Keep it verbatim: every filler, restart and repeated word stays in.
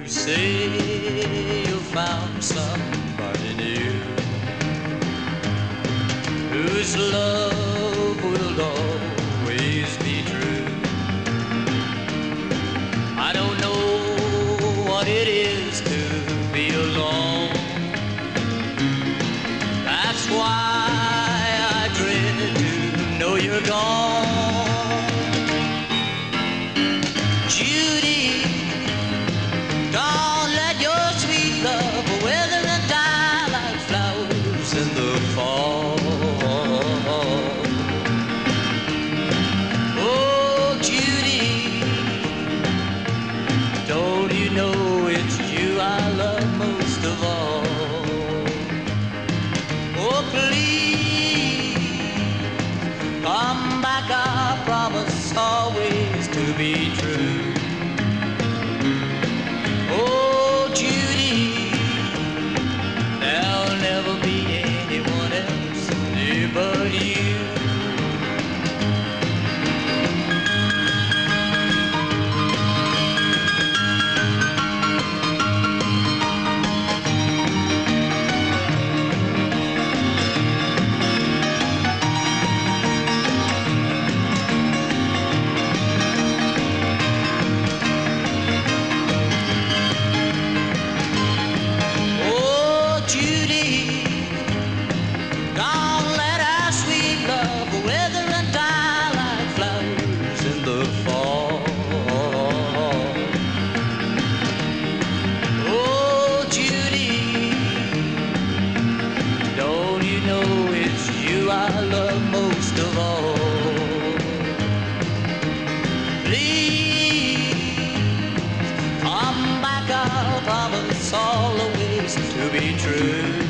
say you found somebody new whose love will always be true. I don't know what it is to be alone. That's why I dread to know you're gone. Judy, don't let your sweet love wither and die like flowers in the fall. Oh, Judy, don't you know it's you I love most of all? Oh, please, come back, I promise always to be true. Oh, Judy, there'll never be anyone else near but you. I love most of all. Please come back, I promise always to be true.